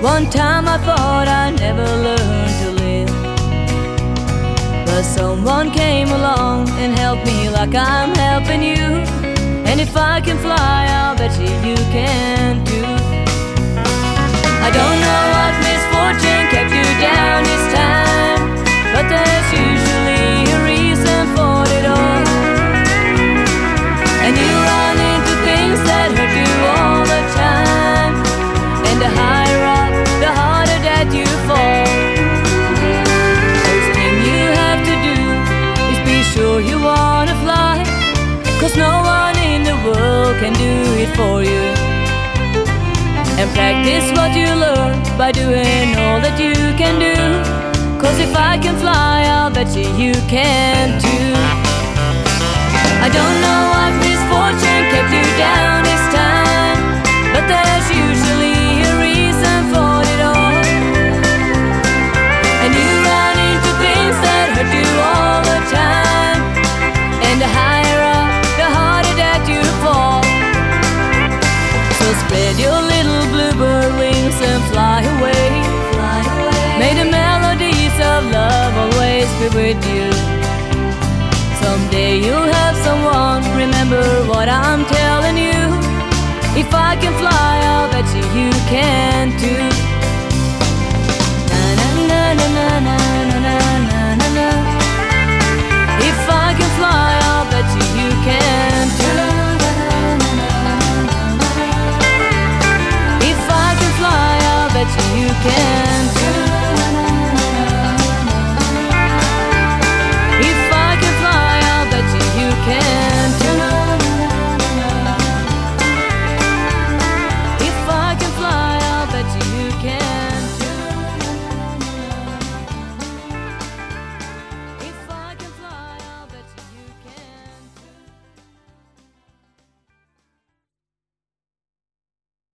One time I thought I'd never learn to live, but someone came along and helped me like I'm helping you. And if I can fly, I'll bet you can too. I don't know what misfortune kept you down this time, but there's usually a reason for it all. And you run into things that hurt you all the time, and the higher up, the harder that you fall. First thing you have to do is be sure you wanna fly, 'cause no one in the world can do it for you. And practice what you learn by doing all that you can do, 'cause if I can fly, I'll bet you can too. I don't know what misfortune kept you down this time, but there's usually a reason for it all. And you run into things that hurt you all the time, and the higher up, the harder that you fall. So spread your little bluebird wings and fly away. Fly away. May the melodies of love always be with you. Someday you'll have someone remember what I'm telling you. If I can fly, I'll bet you can too. Na na na na na na na na na na. If I can fly, I'll bet you can too. If I can fly, I'll bet you can.